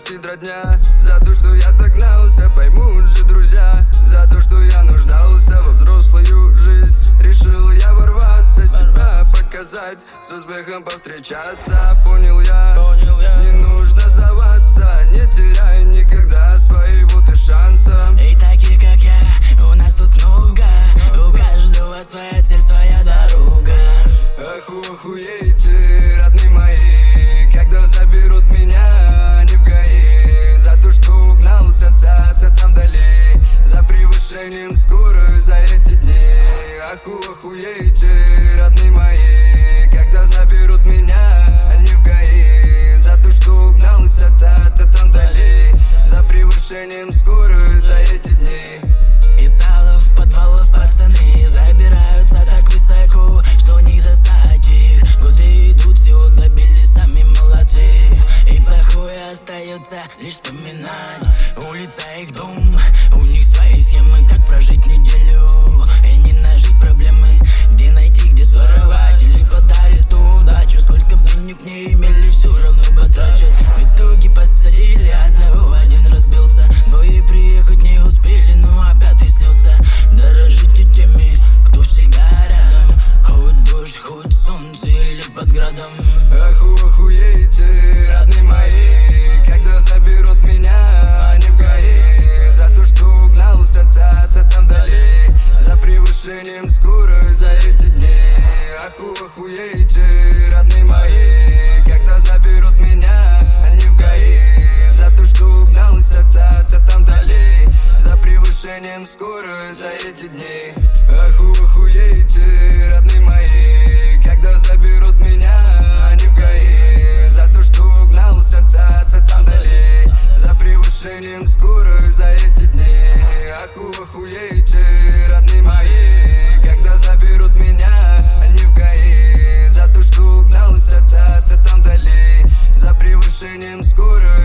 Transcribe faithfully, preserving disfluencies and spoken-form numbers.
простит родня за то, что я так гнался, поймут же друзья. За то, что я нуждался во взрослую жизнь, решил я ворваться, себя показать, с успехом повстречаться. Понял я, Понял я. Не нужно сдаваться, не теряй никогда своего ты шанса. И такие, как я, у нас тут много, у каждого своя цель, своя дорога. Аху, охуеете, родные мои, когда заберут меня, не в ГАИ. За то, что угнался та-то там вдали, за превышением скорости за эти дни. Аху, охуеете, родные мои, когда заберут меня, не в ГАИ. За то, что угнался та-то там вдали, за превышением скорости за эти дни. Из залов, подвалов пацаны забираются так высоко, что не достать их. Годы идут, всего добились, сами молодцы. И плохое остается лишь вспоминать. Улица их дом, у них свои схемы, как прожить неделю и не нажить проблемы. Где найти, где своровать, или подарит удачу. Сколько денег не имели, все равно потрачат. В итоге посадили одного, один разбился. Двое приехать не успели, но опять слился. Дорожите теми, кто всегда рядом, хоть дождь, хоть солнце или под градом. Аху, охуеете, родные мои, когда заберут меня, не в ГАИ. За то, что угнался та-то там вдали, за превышением скорости за эти дни. Аху, охуеете, родные мои, когда заберут меня, не в ГАИ. За то, что угнался та-то там вдали, за превышением скорости за эти дни. Аху, охуеете, родные мои, когда заберут меня, не в ГАИ. За то, что угнался та-то там вдали, за превышением скорости за эти дни. Аху, охуеете, родные мои, когда заберут меня, не в ГАИ. За то, что угнался та-то там вдали, за превышением скорости